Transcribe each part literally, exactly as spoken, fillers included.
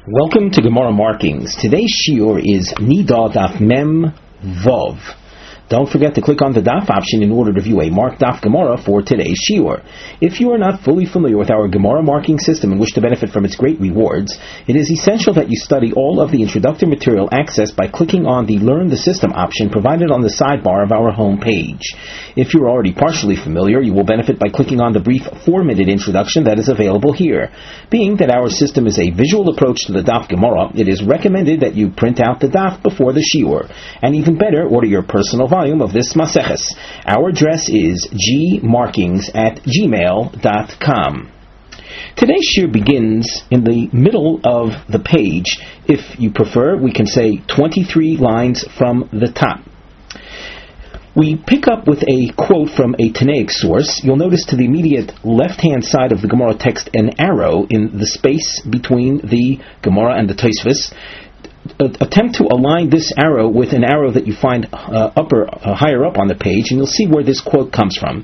Welcome to Gemara Markings. Today's shiur is Nida Daf Mem Vov. Don't forget to click on the Daf option in order to view a marked Daf Gemara for today's shiur. If you are not fully familiar with our Gemara marking system and wish to benefit from its great rewards, it is essential that you study all of the introductory material accessed by clicking on the Learn the System option provided on the sidebar of our home page. If you are already partially familiar, you will benefit by clicking on the brief four-minute introduction that is available here. Being that our system is a visual approach to the Daf Gemara, it is recommended that you print out the Daf before the shiur, and even better, order your personal volume of this Maseches. Our address is gmarkings at gmail dot com. Today's shiur begins in the middle of the page. If you prefer, we can say twenty-three lines from the top. We pick up with a quote from a Tanaic source. You'll notice to the immediate left-hand side of the Gemara text an arrow in the space between the Gemara and the Tosfos. Attempt to align this arrow with an arrow that you find uh, upper, uh, higher up on the page, and you'll see where this quote comes from.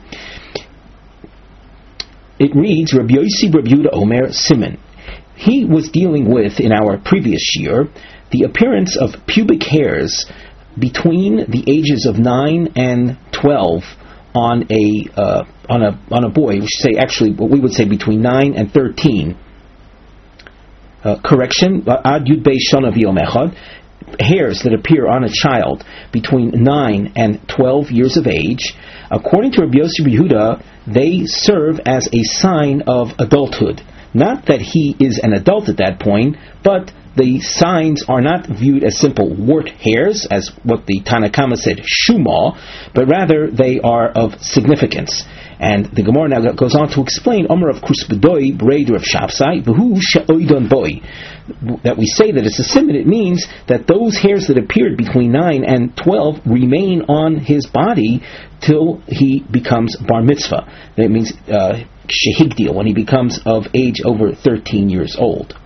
It reads, Rabbi Yossi Rabbi Yehuda Omer Siman. He was dealing with, in our previous shiur, the appearance of pubic hairs between the ages of nine and twelve on a uh, on a on a boy. We should say actually what we would say between nine and thirteen. Uh, correction, ad yud beis shana v'yom echad, hairs that appear on a child between nine and twelve years of age. According to Rabbi Yossi Rabbi Yehuda, they serve as a sign of adulthood. Not that he is an adult at that point, but the signs are not viewed as simple wart hairs, as what the Tanna Kama said, shuma, but rather they are of significance. And the Gemara now goes on to explain, Omer of Kusbedoi, Breder of Shapsai, V'hu She'oidon Boi. That we say that it's a siman, it means that those hairs that appeared between nine and twelve remain on his body till he becomes bar mitzvah. That means uh, shehigdil, when he becomes of age over thirteen years old.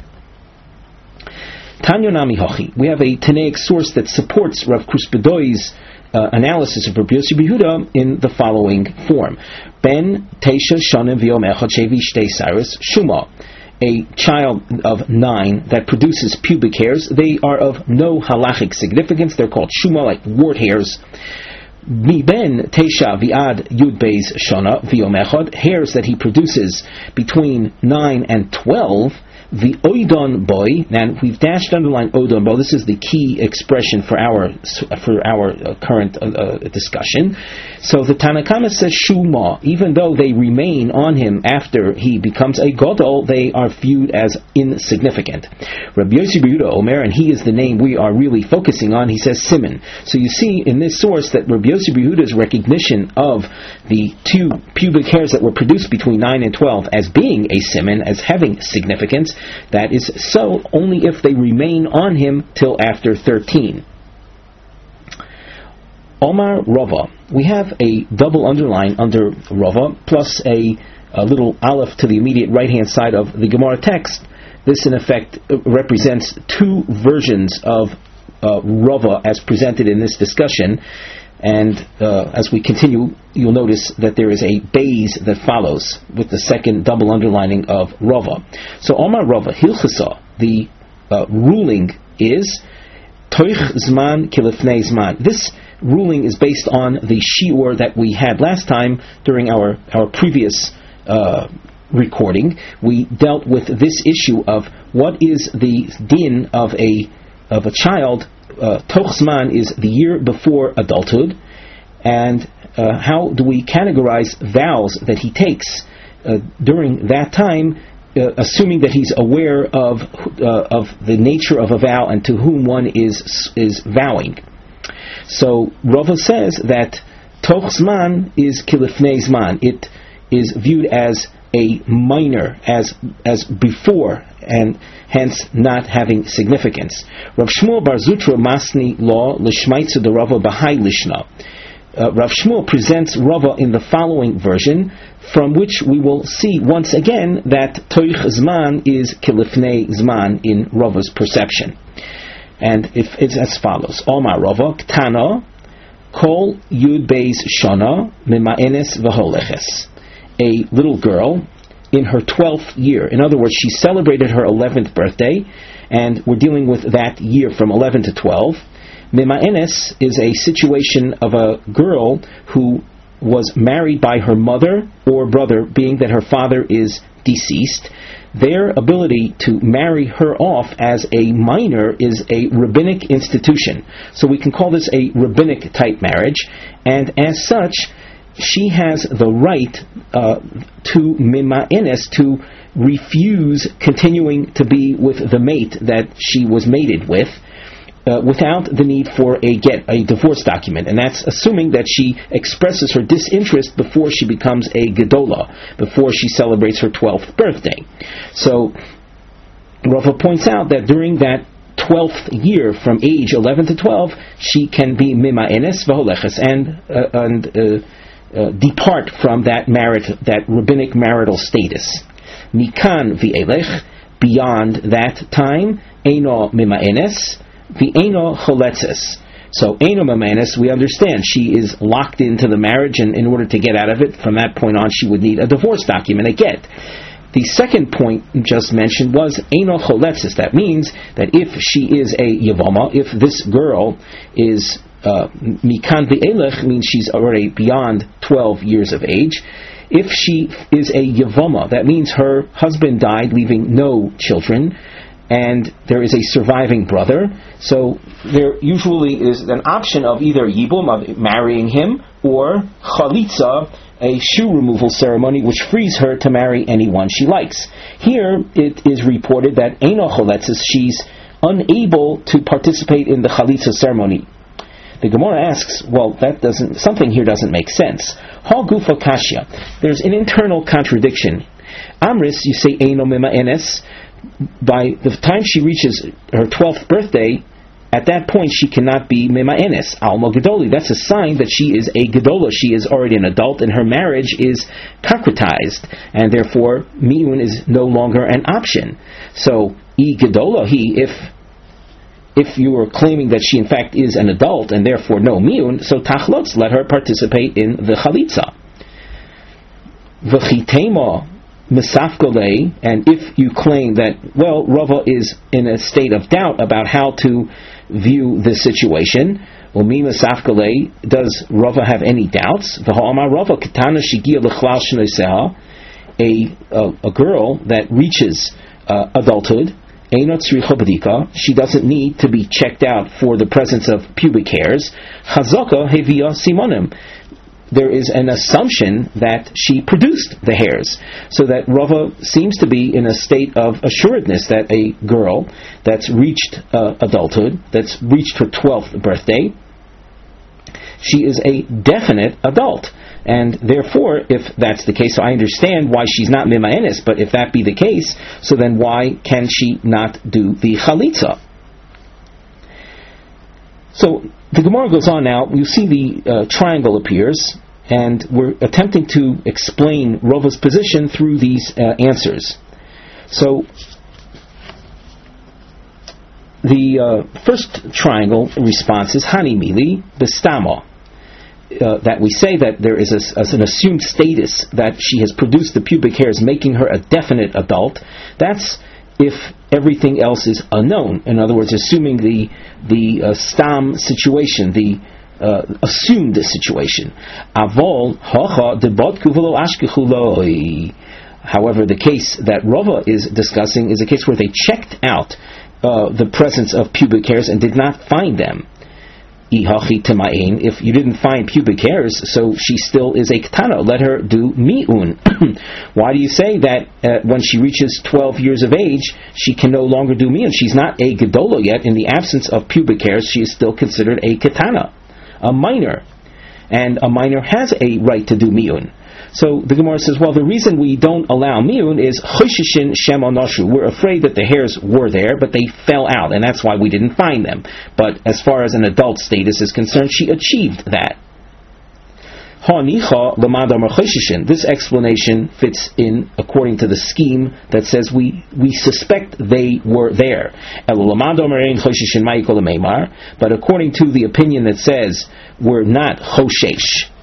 Tanya Nami Hochi. We have a Tanaic source that supports Rav Kusbedoi's uh, analysis of Rabbi Yossi Rabbi Yehuda in the following form: Ben Teisha Shanim V'Yom Echad Shevi Shtei Cyrus Shuma. A child of nine that produces pubic hairs, they are of no halachic significance. They're called shuma, like wart hairs. Mi ben Teisha V'Ad Yud Beis Shana V'Yom Echad, hairs that he produces between nine and twelve. The oidon boy, and we've dashed underline oidon boy. This is the key expression for our for our uh, current uh, uh, discussion. So the Tanna Kama says shuma, even though they remain on him after he becomes a gadol, they are viewed as insignificant. Rabbi Yossi Rabbi Yehuda Omer, and he is the name we are really focusing on. He says siman. So you see in this source that Rabbi Yossi Rabbi Yehuda's recognition of the two pubic hairs that were produced between nine and twelve as being a siman, as having significance. That is so only if they remain on him till after thirteen. Omar Rava. We have a double underline under Rava, plus a, a little aleph to the immediate right-hand side of the Gemara text. This, in effect, represents two versions of uh, Rava as presented in this discussion. And uh, as we continue, you'll notice that there is a base that follows with the second double underlining of Rava. So Omar Rava, Hilchasa, the uh, ruling is Toich Zman Kilifnei Zman. This ruling is based on the shiur that we had last time during our, our previous uh, recording. We dealt with this issue of what is the din of a of a child. Uh, Toch Zman is the year before adulthood, and uh, how do we categorize vows that he takes uh, during that time, uh, assuming that he's aware of uh, of the nature of a vow and to whom one is is vowing. So Rava says that Toch Zman is Kilifnei Zman. It is viewed as a minor, as as before, and hence not having significance. Rav Shmuel Bar Zutra Masni Law Lishmaitzu de Rava Bahai Lishna. Uh, Rav Shmuel presents Rava in the following version, from which we will see once again that Toich Zman is Kilifnei Zman in Rava's perception. And if it's as follows: Omar Rava Ktana Kol Yud Beis Shana Mima'enes V'Holeches. A little girl in her twelfth year. In other words, she celebrated her eleventh birthday, and we're dealing with that year from eleven to twelve. Mima'enes is a situation of a girl who was married by her mother or brother, being that her father is deceased. Their ability to marry her off as a minor is a rabbinic institution. So we can call this a rabbinic type marriage, and as such, she has the right uh, to mima'enes, to refuse continuing to be with the mate that she was mated with, Uh, without the need for a get a divorce document, and that's assuming that she expresses her disinterest before she becomes a gedola, before she celebrates her twelfth birthday. So Rava points out that during that twelfth year, from age eleven to twelve, she can be mima'enes v'holeches, and uh, and uh, uh, depart from that merit, that rabbinic marital status. Mikan v'elech, beyond that time, eino mima'enes. The Eino Choletzes. So Eino Mamanis, we understand she is locked into the marriage, and in order to get out of it, from that point on, she would need a divorce document, a get. The second point just mentioned was Eino Choletzes. That means that if she is a Yavama, if this girl is Mikan V'elech, means she's already beyond twelve years of age. If she is a Yavama, that means her husband died, leaving no children, and there is a surviving brother, so there usually is an option of either yibum, of marrying him, or chalitza, a shoe removal ceremony which frees her to marry anyone she likes. Here it is reported that eino choletzes, she's unable to participate in the chalitza ceremony. The Gemara asks, well, that doesn't, something here doesn't make sense. Ha gufa kashya. There's an internal contradiction. Amris, you say eino mima'enes. By the time she reaches her twelfth birthday, at that point she cannot be mima'enes, alma gedoli. That's a sign that she is a gedola. She is already an adult, and her marriage is concretized, and therefore mi'un is no longer an option. So, i gedola he, if if you are claiming that she in fact is an adult, and therefore no mi'un, so tachlotz, let her participate in the chalitza. V'chitema Misafgale, and if you claim that, well, Rava is in a state of doubt about how to view this situation, well, mi Misafgale, does Rava have any doubts? V'ha'amar Rava ketana shigia l'chlal shnoiseha, a a girl that reaches uh, adulthood, einot tzricha b'dika, she doesn't need to be checked out for the presence of pubic hairs. Chazaka hevia simonim. There is an assumption that she produced the hairs, so that Rava seems to be in a state of assuredness that a girl that's reached uh, adulthood, that's reached her twelfth birthday, she is a definite adult. And therefore, if that's the case, so I understand why she's not mima'enes, but if that be the case, so then why can she not do the chalitza? So the Gemara goes on now. You see the uh, triangle appears, and we're attempting to explain Rava's position through these uh, answers. So the uh, first triangle response is Hani Mili Bistama. Uh, that we say that there is a, as an assumed status that she has produced the pubic hairs, making her a definite adult. That's if everything else is unknown. In other words, assuming the the uh, stam situation, the uh, assumed situation. Avol hacha debotku v'lo ashkechu loi. However, the case that Rava is discussing is a case where they checked out uh, the presence of pubic hairs and did not find them. If you didn't find pubic hairs, so she still is a ketana. Let her do mi'un. Why do you say that uh, when she reaches twelve years of age, she can no longer do mi'un? She's not a gedola yet. In the absence of pubic hairs, she is still considered a ketana, a minor. And a minor has a right to do mi'un. So the Gemara says, well, the reason we don't allow mi'un is choshishin shem anoshu. We're afraid that the hairs were there, but they fell out, and that's why we didn't find them. But as far as an adult status is concerned, she achieved that. Ha'nicha l'mad amar choshishin. This explanation fits in according to the scheme that says we we suspect they were there. Elo l'mad amar ein choshishin ma'ikol meimar. But according to the opinion that says we're not choshesh,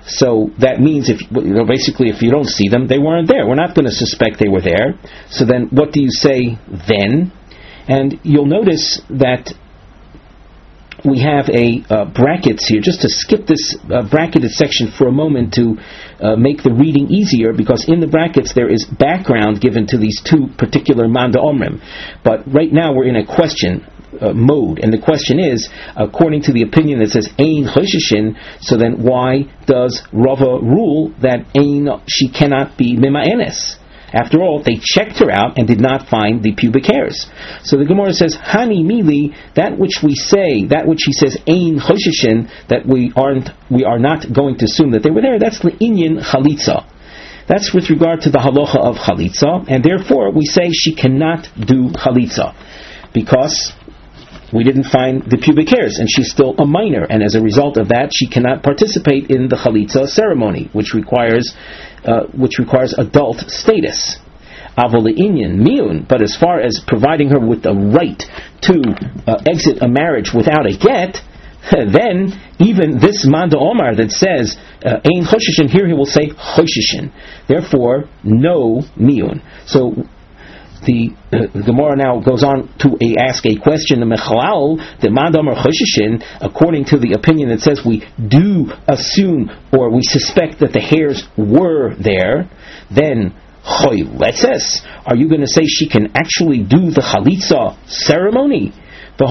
So that means if you know, basically if you don't see them, they weren't there. We're not going to suspect they were there. So then what do you say then? And you'll notice that we have a uh, brackets here, just to skip this uh, bracketed section for a moment to uh, make the reading easier, because in the brackets there is background given to these two particular Manda Omrim. But right now we're in a question uh, mode, and the question is, according to the opinion that says Ein Choshishin, so then why does Rava rule that Ein, she cannot be Mima'enes? After all, they checked her out and did not find the pubic hairs. So the Gemara says, Hani Mili, that which we say, that which he says, Ein Choshishin, that we aren't, we are not going to assume that they were there, that's Le'inyan Chalitza. That's with regard to the halacha of Chalitza, and therefore we say she cannot do Chalitza, because we didn't find the pubic hairs, and she's still a minor, and as a result of that, she cannot participate in the Chalitza ceremony, which requires Uh, which requires adult status. Avoli'inyan miun, but as far as providing her with the right to uh, exit a marriage without a get, then even this Manda Omar that says Ein Choshishin, here he will say Choshishin. Therefore, no miun. So the uh, Gemara now goes on to a, ask a question. The Mechalal, the Manda Omar Choshishin, according to the opinion that says we do assume or we suspect that the hairs were there, then Choy Letzes, are you going to say she can actually do the Chalitza ceremony? But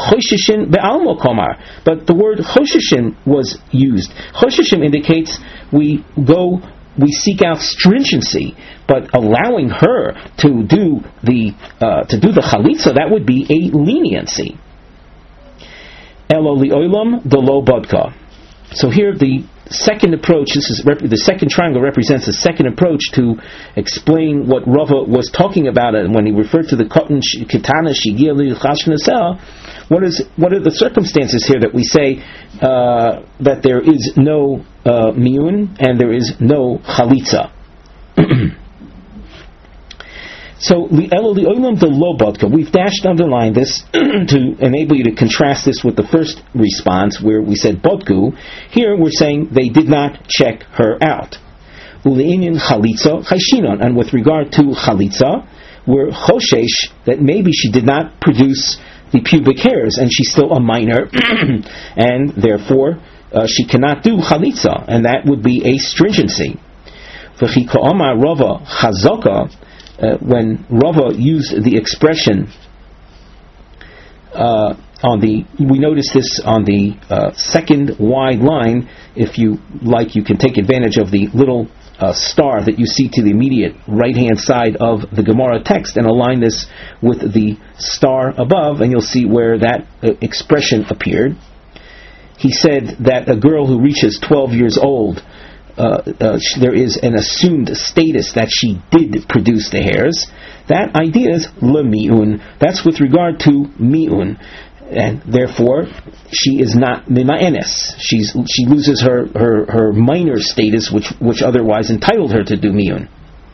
the word Choshishin was used. Choshishin indicates we go, we seek out stringency, but allowing her to do the uh, to do the Chalitza, that would be a leniency. Elo li'olam delo bodka. So here the second approach, this is rep- the second triangle represents the second approach to explain what Rava was talking about when he referred to the Katan Kitana Shigia Chashna. What is what are the circumstances here that we say uh, that there is no uh, miun and there is no chalitza? So we've dashed underlined this to enable you to contrast this with the first response where we said bodku. Here we're saying they did not check her out. And with regard to chalitza, we're choshesh that maybe she did not produce the pubic hairs and she's still a minor and therefore uh, she cannot do chalitza, and that would be a stringency. Rava chazaka, Uh, when Rava used the expression uh, on the, we notice this on the uh, second wide line. If you like, you can take advantage of the little uh, star that you see to the immediate right-hand side of the Gemara text and align this with the star above, and you'll see where that uh, expression appeared. He said that a girl who reaches twelve years old, Uh, uh, there is an assumed status that she did produce the hairs. That idea is lemi'un. That's with regard to mi'un, and therefore she is not mima'enes. She's she loses her, her, her minor status, which which otherwise entitled her to do mi'un.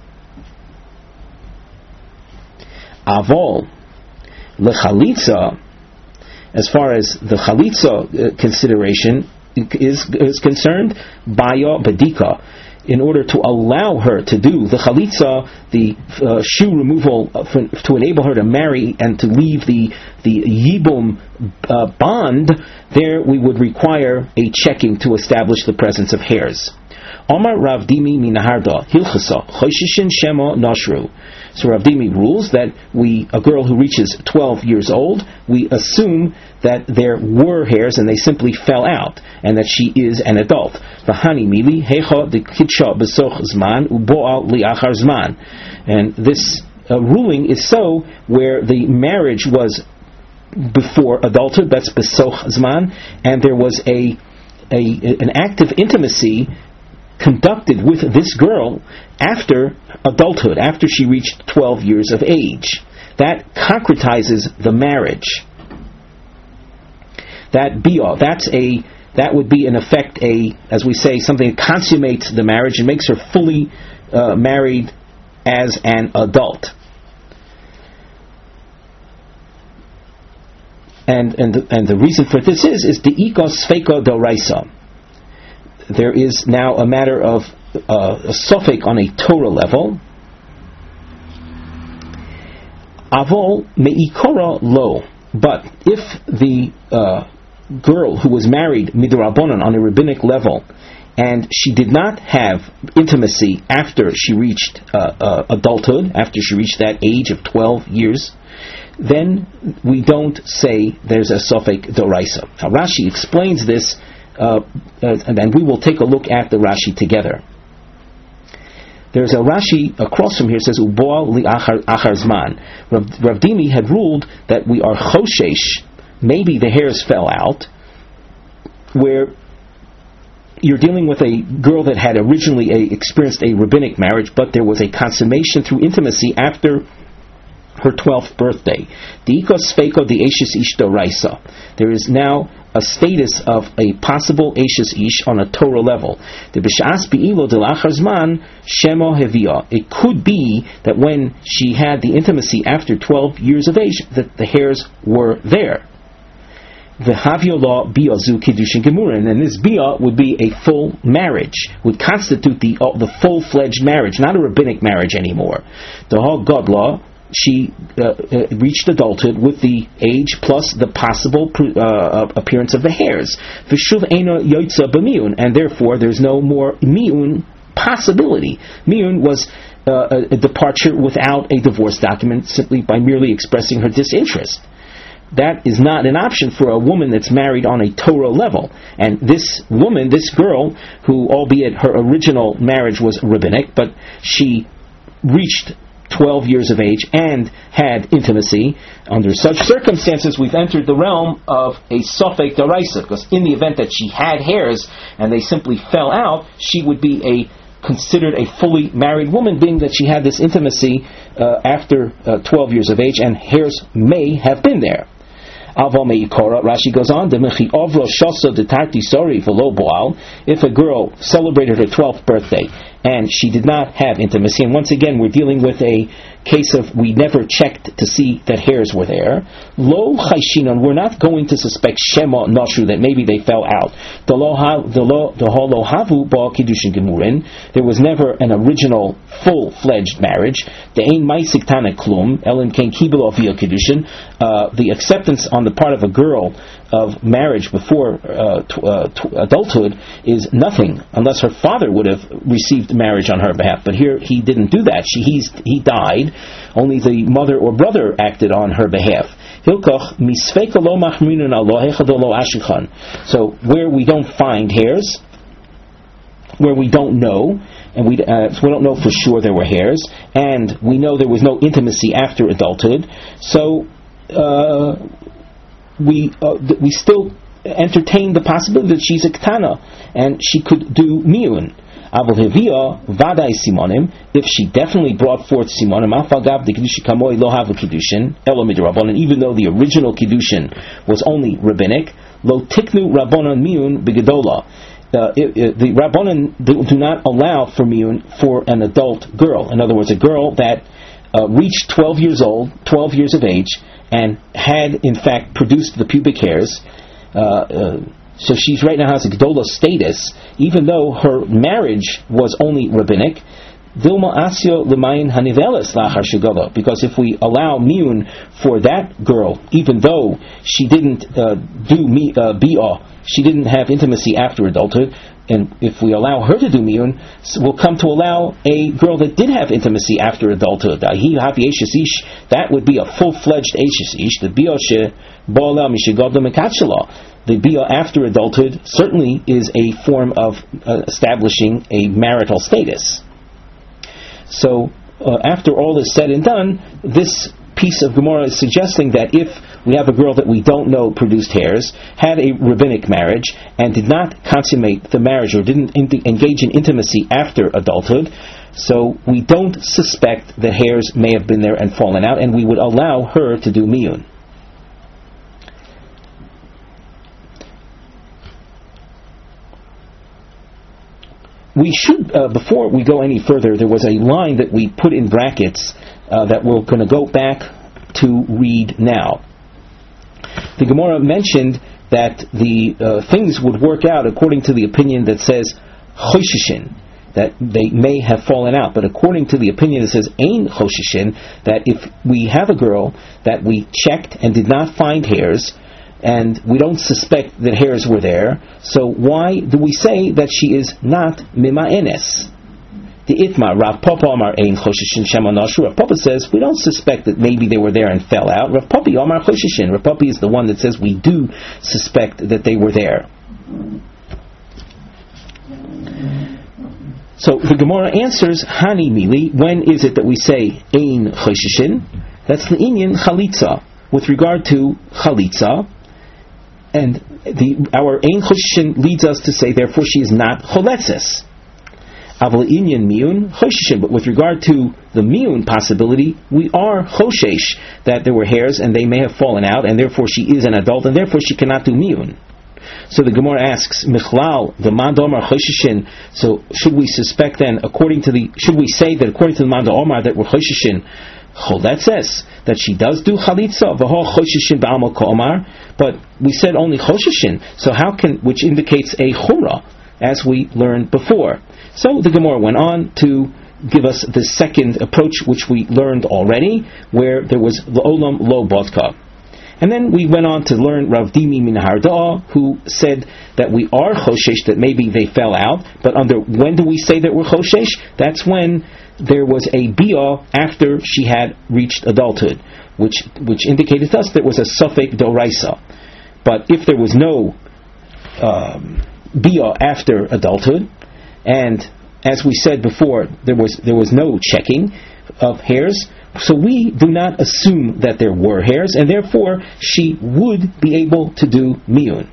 Avol lechalitza, as far as the chalitza uh, consideration is is concerned, baya badika, in order to allow her to do the chalitza, the uh, shoe removal uh, for, to enable her to marry and to leave the the yibum uh, bond, there we would require a checking to establish the presence of hairs. Omar Rav Dimi minaharda hilchasa choshishin shema nashru. So Rav Dimi rules that we, a girl who reaches twelve years old, we assume that there were hairs and they simply fell out, and that she is an adult. V'hani mili hecha de kitsha besoch zman uboal liachar zman. And this uh, ruling is so where the marriage was before adulthood, that's besoch zman, and there was a, a an act of intimacy conducted with this girl after adulthood, after she reached twelve years of age. That concretizes the marriage. That bia, that's a, that would be in effect a, as we say, something that consummates the marriage and makes her fully uh, married as an adult. And and the, and the reason for this is is the ikos sfeika doraisa. there is now a matter of uh, a suffix on a Torah level. Avol meikora lo. But if the uh, girl who was married midrabanan on a rabbinic level, and she did not have intimacy after she reached uh, uh, adulthood, after she reached that age of twelve years, then we don't say there's a suffix doraisa. Now Rashi explains this, uh, uh, and we will take a look at the Rashi together. There's a Rashi across from here, says Uboal li achar, achar zman. Rav, Rav Dimi had ruled that we are choshesh, maybe the hairs fell out, where you're dealing with a girl that had originally a, experienced a rabbinic marriage, but there was a consummation through intimacy after her twelfth birthday. Diikos feiko di eishis ish doraisa. There is now a status of a possible eishis ish on a Torah level. The b'shas be'ilo de lachar zman shemo hevia. It could be that when she had the intimacy after twelve years of age, that the hairs were there. The haviolah biazu kiddushin gemurin, and this bia would be a full marriage, would constitute the uh, the full fledged marriage, not a rabbinic marriage anymore. The whole godlaw. She uh, uh, reached adulthood with the age plus the possible uh, appearance of the hairs. V'shuv eino yoitza b'miyun, and therefore there's no more miyun possibility. Miyun was uh, a, a departure without a divorce document, simply by merely expressing her disinterest. That is not an option for a woman that's married on a Torah level. And this woman, this girl, who albeit her original marriage was rabbinic, but she reached twelve years of age and had intimacy, under such circumstances we've entered the realm of a suffix doraisa, because in the event that she had hairs and they simply fell out, she would be a considered a fully married woman, being that she had this intimacy uh, after uh, twelve years of age, and hairs may have been there. Rashi goes on, if a girl celebrated her twelfth birthday and she did not have intimacy, and once again we're dealing with a case of we never checked to see that hairs were there, lo chayshinon, we're not going to suspect shema noshu, that maybe they fell out. The lo lo havu ba kiddushin gemurin, there was never an original full-fledged marriage. The ein maisik tana klum elen ken kibel avia kiddushin, the acceptance on the part of a girl of marriage before uh, t- uh, t- adulthood is nothing, unless her father would have received marriage on her behalf. But here he didn't do that. She he's, he died. Only the mother or brother acted on her behalf. So where we don't find hairs, where we don't know, and we uh, so we don't know for sure there were hairs, and we know there was no intimacy after adulthood, so uh, we uh, th- we still entertain the possibility that she's a ketana and she could do miyun. Avol hevia vaday simonim, if she definitely brought forth simonim, afagav de kiddushin kamoi lo havu kiddushin elo midrabanan, even though the original kiddushin was only rabbinic, lo tiknu rabbanan miyun begedola. Uh, it, it, the rabbanan do, do not allow for miyun for an adult girl. In other words, a girl that uh, reached twelve years old, twelve years of age, and had in fact produced the pubic hairs. Uh, uh, so she's right now has a gedola status, even though her marriage was only rabbinic. Dilma asio l'mayin haniveles lachar shegola, because if we allow miyun for that girl, even though she didn't uh, do mi, uh, bi'ah, she didn't have intimacy after adulthood, and if we allow her to do miyun, we'll come to allow a girl that did have intimacy after adulthood. That would be a full-fledged eishes ish. The bi'ah ba'ala mishigadla mekatshela. The bi'ah after adulthood certainly is a form of uh, establishing a marital status. So, uh, after all is said and done, this piece of Gemara is suggesting that if we have a girl that we don't know produced hairs, had a rabbinic marriage, and did not consummate the marriage or didn't in- engage in intimacy after adulthood, so we don't suspect that hairs may have been there and fallen out, and we would allow her to do miyun. We should, uh, before we go any further, there was a line that we put in brackets uh, that we're going to go back to read now. The Gemara mentioned that the uh, things would work out according to the opinion that says choshishin, that they may have fallen out, but according to the opinion that says ein choshishin, that if we have a girl that we checked and did not find hairs, and we don't suspect that hairs were there, so why do we say that she is not mima'enes? The itma, Rav Papa Amar ein choshishin shema nashu. Rav Papa says we don't suspect that maybe they were there and fell out. Rav Papi Amar choshishin. Rav Papi is the one that says we do suspect that they were there. So the Gemara answers, Hani Mili, when is it that we say ein choshishin? That's the inyan chalitza. With regard to chalitza, and the our ein choshishin leads us to say, therefore she is not choletzes. Aval inyan miun choshishin. But with regard to the miun possibility, we are choshesh that there were hairs and they may have fallen out, and therefore she is an adult, and therefore she cannot do miun. So the Gemara asks, Michlal, the Manda Omar Choshishin, so should we suspect then, according to the, should we say that according to the Manda Omar that we're Choshishin, that says that she does do Chalitza, V'ho Choshishin Ba'amal Ka'omar, but we said only Choshishin, so how can, which indicates a Chura, as we learned before. So the Gemara went on to give us the second approach, which we learned already, where there was L'olam Lo Bodka. And then we went on to learn Rav Dimi min Harda'a, who said that we are choshesh, that maybe they fell out, but under when do we say that we're choshesh? That's when there was a bi'ah after she had reached adulthood, which which indicated to us there was a safek d'oraisa. But if there was no um, bi'ah after adulthood, and as we said before, there was there was no checking of hairs, so we do not assume that there were hairs, and therefore she would be able to do miyun.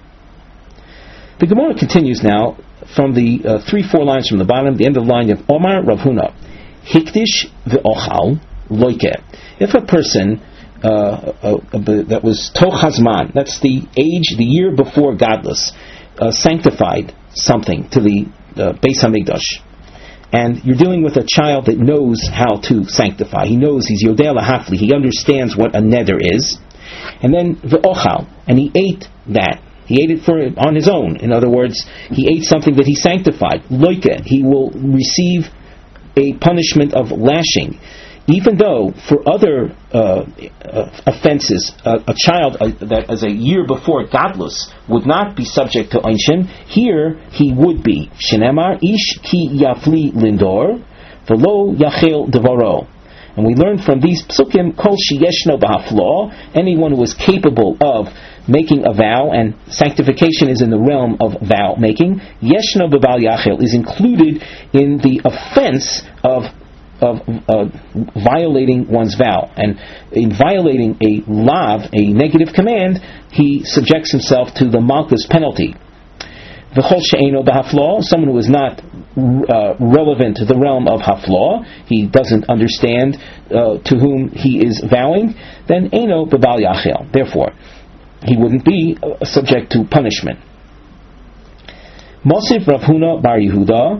The Gemara continues now from the uh, three, four lines from the bottom, the end of the line of Omar Rav Huna, Hikdish ve'ochal loike. If a person uh, uh, uh, that was toch hazman, that's the age, the year before godless, uh, sanctified something to the uh, Beis Hamikdash, and you're dealing with a child that knows how to sanctify. He knows, he's Yodei Lahafli, he understands what a neder is. And then v'ochal, and he ate that. He ate it for on his own. In other words, he ate something that he sanctified. Loike, he will receive a punishment of lashing. Even though for other uh, uh, offenses, uh, a child uh, that is a year before godless would not be subject to einshin, here he would be. Shenemar ish ki yafli lindor, velo yachel devaro. And we learn from these psukim, kol sheyeshno b'haflo, anyone who is capable of making a vow, and sanctification is in the realm of vow making, yeshno b'bal yachel is included in the offense of of uh, violating one's vow. And in violating a lav, a negative command, he subjects himself to the malchus penalty. V'chol she'eino b'haflo, someone who is not uh, relevant to the realm of haflo, he doesn't understand uh, to whom he is vowing, then eino b'bal yachel. Therefore, he wouldn't be uh, subject to punishment. Mosif Rav Huna bar Yehuda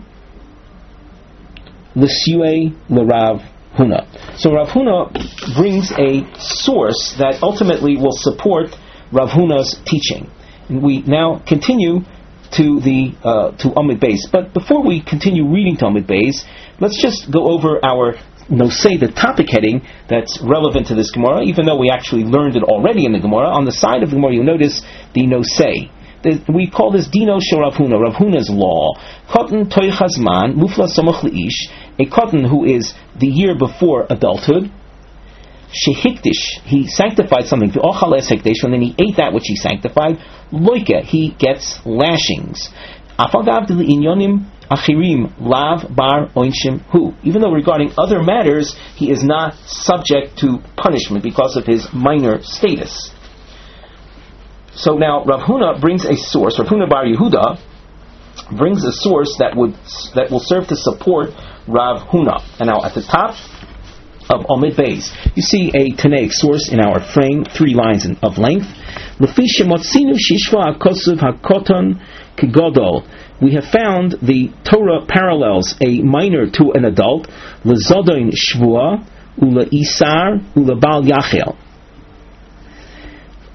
L'siyue l'Rav Huna. So Rav Huna brings a source that ultimately will support Rav Huna's teaching. And we now continue to the uh, to Amud Beis. But before we continue reading to Amud Beis, let's just go over our nosei, the topic heading that's relevant to this Gemara, even though we actually learned it already in the Gemara. On the side of the Gemara, you'll notice the nosei. We call this Dino Shel Rav Huna, Rav Huna's law. Kotan toy chazman mufla somach leish, a kotan who is the year before adulthood. Shehikdish, he sanctified something. V'ochal es hekdesh, and then he ate that which he sanctified. Loike, he gets lashings. Afagav de inyonim achirim lav bar oinshim hu. Even though regarding other matters, he is not subject to punishment because of his minor status. So now Rav Huna brings a source. Rav Huna bar Yehuda brings a source that would that will serve to support Rav Huna. And now at the top of Amud Beis, you see a Tanaic source in our frame, three lines in, of length. Lefi shemotzinu shishva hakosuv hakoton kigodol. We have found the Torah parallels a minor to an adult. Lezodon shvua ula isar ula bal yachel.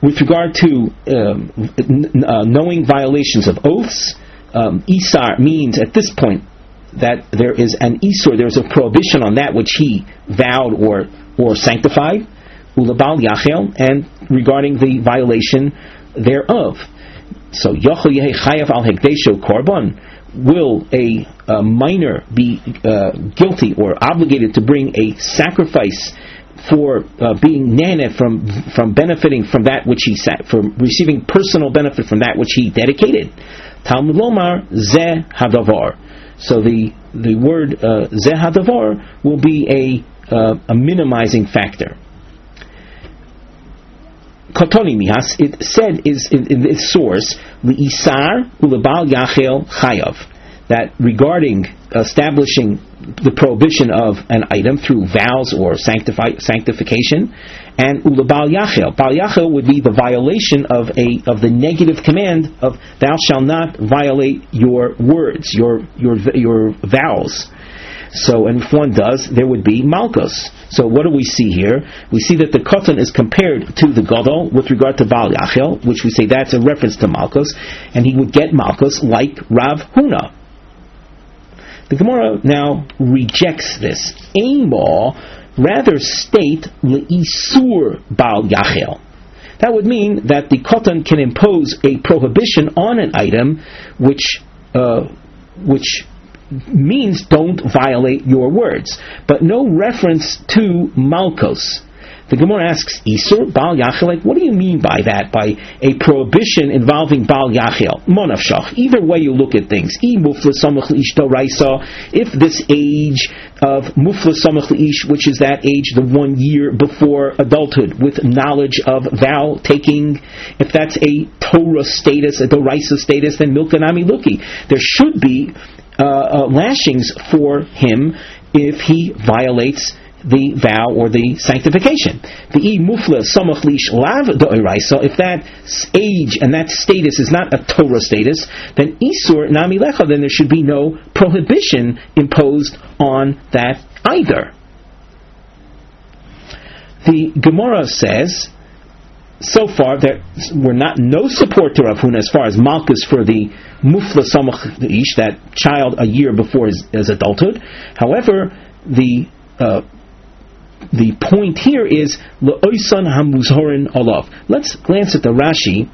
with regard to um, n- uh, knowing violations of oaths, um, Isar means at this point that there is an Isur, there is a prohibition on that which he vowed or or sanctified, Ulabal Yachel, and regarding the violation thereof. So, Yochel Yehe Chayav Al Hekdesho Korban, will a, a minor be uh, guilty or obligated to bring a sacrifice for uh, being nana from from benefiting from that which he sat, from receiving personal benefit from that which he dedicated? Talmud Lomar Zeh Hadavar. So the the word uh, Zeh Hadavar will be a uh, a minimizing factor. Kotoni mihas, it said is in, in its source liisar ulebal yachel chayav, that regarding establishing the prohibition of an item through vows or sanctify, sanctification, and ulebal yachel, bal yachel would be the violation of a of the negative command of thou shalt not violate your words, your your your vows. So, and if one does, there would be malchus. So, what do we see here? We see that the katan is compared to the gadol with regard to Baal Yachel, which we say that's a reference to malchus, and he would get malchus like Rav Huna. The Gemara now rejects this. Amo rather state leisur Baal Yachel. That would mean that the katan can impose a prohibition on an item, which uh, which means don't violate your words, but no reference to malchus. The Gemara asks, Isur, Baal Yachel, like, what do you mean by that, by a prohibition involving Baal Yachel? Monafshach. Either way you look at things. If this age of Mufla Samach Ish, which is that age, the one year before adulthood, with knowledge of vow taking, if that's a Torah status, a Doraisa status, then Milkanami Luki. There should be Uh, uh, lashings for him if he violates the vow or the sanctification. The e mufla samach lish lav doiraisa. If that age and that status is not a Torah status, then isur nami lecha. Then there should be no prohibition imposed on that either. The Gemara says, so far there were not no support to Rav Huna as far as malchus for the mufla samach ish, that child a year before his, his adulthood. However, the uh, the point here is le'oisan hamuzhorin olav. Let's glance at the Rashi,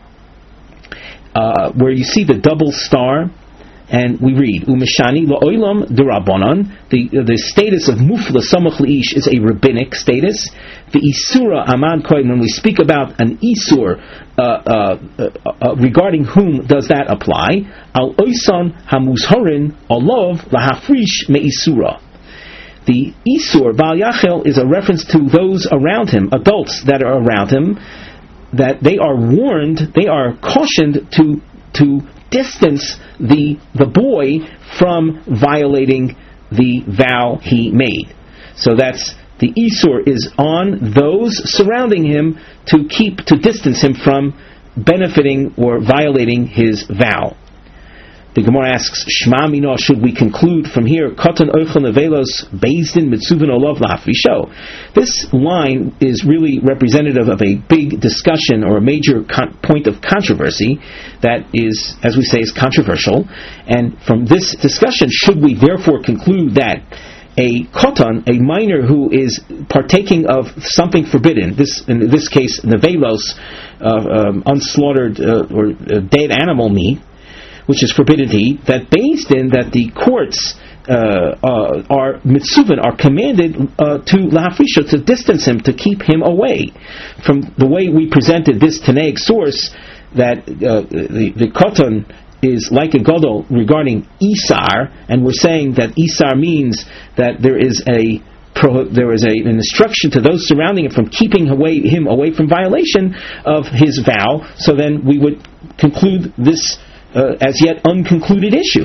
uh, where you see the double star. And we read, Umeshani la'olam derabanan. The the status of mufla samach leish is a rabbinic status. The isura aman kohen. When we speak about an isur, uh, uh, uh, regarding whom does that apply? Al oisan hamuzharin olav lahafrish meisura. The isur Baal Yachel is a reference to those around him, adults that are around him, that they are warned, they are cautioned to to. distance the the boy from violating the vow he made. So that's the Isur is on those surrounding him to keep, to distance him from benefiting or violating his vow. The Gemara asks, Shma Mino, should we conclude from here, Katan Oichel Nevelos Bezdin Mitzuvin Olav La'afrisho? This line is really representative of a big discussion or a major con- point of controversy that is, as we say, is controversial. And from this discussion, should we therefore conclude that a Katan, a minor who is partaking of something forbidden, this in this case, Nevelos, uh, um, unslaughtered uh, or uh, dead animal meat, which is forbidden to eat, that based in that the courts uh, uh, are mitzuvin, are commanded uh, to lahafrisha, to distance him, to keep him away. From the way we presented this Tanaic source, that uh, the, the Katan is like a gadol regarding Isar, and we're saying that Isar means that there is a there is a, an instruction to those surrounding him from keeping away, him away from violation of his vow. So then we would conclude this Uh, as yet unconcluded issue.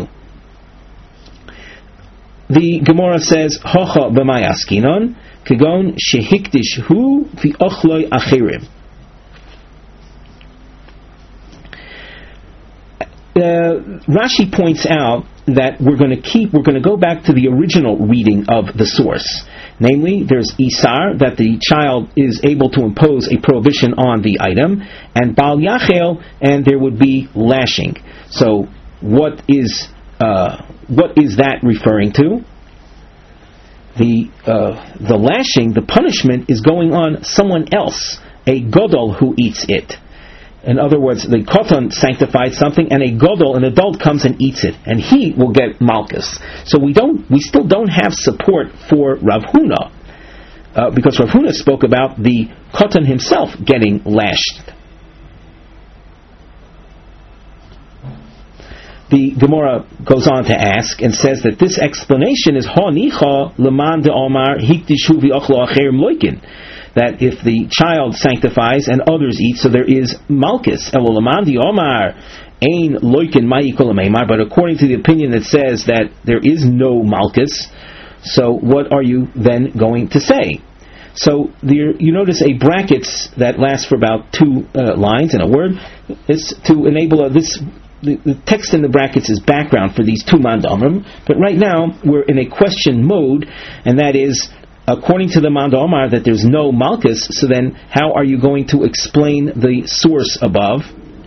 The Gemara says, Hocha b'may askinon, kegon shehikdish hu v'ochloi achirim. Uh, Rashi points out that we're going to keep, we're going to go back to the original reading of the source. Namely, there's Isar, that the child is able to impose a prohibition on the item, and Bal Yachel, and there would be lashing. So, what is uh, what is that referring to? The uh, the lashing, the punishment, is going on someone else, a Godol who eats it. In other words, the Koton sanctified something, and a Godol, an adult, comes and eats it, and he will get Malchus. So we don't, we still don't have support for Rav Huna, uh, because Rav Huna spoke about the Koton himself getting lashed. The Gemara goes on to ask and says that this explanation is Hanicha Leman de Omar Hikdishu v'Ochlo Acherim Loikin. That if the child sanctifies and others eat, so there is Malchus. Elo Leman de Omar Ein Loikin Ma'ikol Meimar. But according to the opinion that says that there is no Malchus, so what are you then going to say? So there, you notice a brackets that lasts for about two uh, lines in a word. It's to enable uh, this. The, the text in the brackets is background for these two mandamrim, but right now we're in a question mode, and that is, according to the mandamar, that there's no malchus, so then how are you going to explain the source above?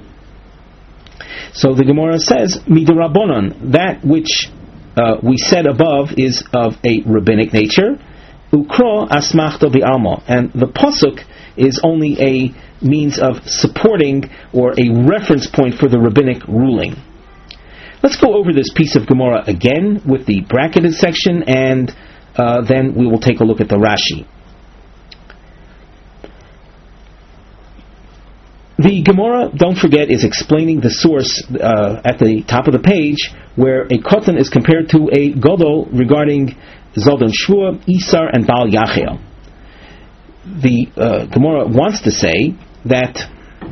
So the Gemara says, Midrabanan, that which uh, we said above is of a rabbinic nature, ukro asmachta bi'alma, and the pasuk is only a means of supporting or a reference point for the rabbinic ruling. Let's go over this piece of Gemara again with the bracketed section, and uh, then we will take a look at the Rashi. The Gemara, don't forget, is explaining the source uh, at the top of the page, where a kotan is compared to a godol regarding Zaldon Shvua, Isar, and Bal Yachel. The uh, Gemara wants to say that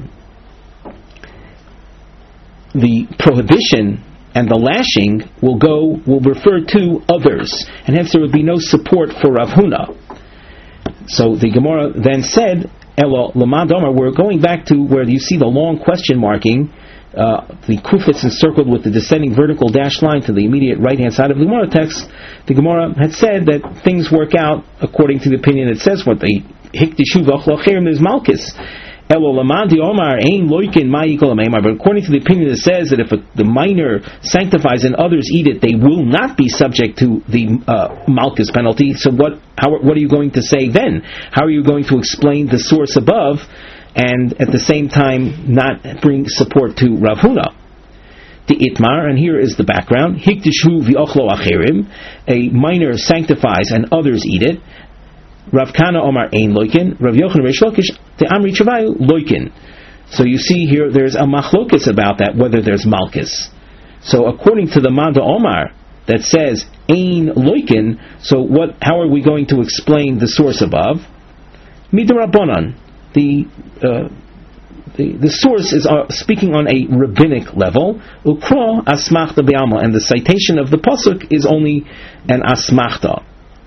the prohibition and the lashing will go will refer to others, and hence there would be no support for Rav Huna. So the Gemara then said, Elo Lamad Omar, we're going back to where you see the long question marking, uh, the kufets encircled with the descending vertical dashed line to the immediate right hand side of the Gemara text. The Gemara had said that things work out according to the opinion that says what the Hikdishu v'Ochlo Acherim is Malchus. Elo Lamadi Omar Ein Loikin Ma'ikol Meimar. But according to the opinion that says that if a, the minor sanctifies and others eat it, they will not be subject to the uh, Malchus penalty. So what? How? What are you going to say then? How are you going to explain the source above, and at the same time not bring support to Rav Huna? The Itmar, and here is the background. Hikdishu v'Ochlo Acherim. A minor sanctifies and others eat it. Rav Kana Omar Ein Loikin, Rav Yochanan Reish Lakish, the Amri Chavayu Loikin. So you see here, there's a machlokes about that, whether there's malchus. So according to the Manda Omar that says Ein Loikin, so what? How are we going to explain the source above? Midrabanan, the uh, the the source is uh, speaking on a rabbinic level. Ukra asmachta be'alma, and the citation of the pasuk is only an asmachta.